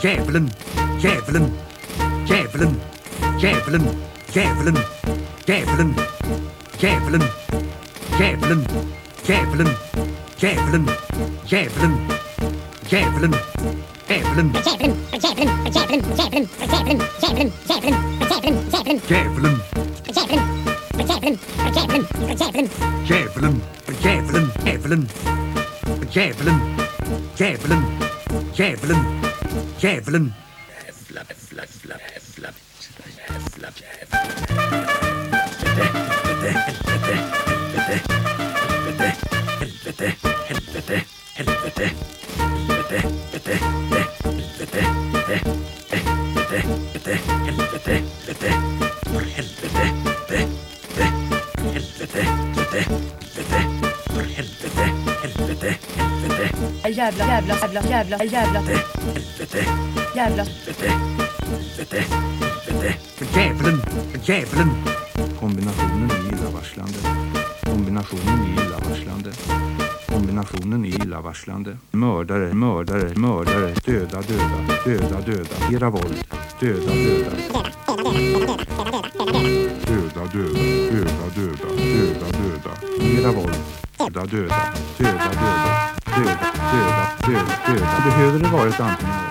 djävulen, djävulen, djävulen, djävulen, djävulen, djävulen, djävulen, djävulen, djävulen, djävulen, djävulen, djävulen, djävulen, djävulen. Djävulen. Kombinationen är illavarslande. Kombinationen är illavarslande. Kombinationen är illavarslande. Mördare, mördare, mördare. Döda, döda, döda, döda. Mera våld. Döda, döda. Döda, döda, döda, döda, döda, döda. Mera våld. Döda, döda, döda, döda. Döda, döda, döda, döda. Behöver det vara ett antingen?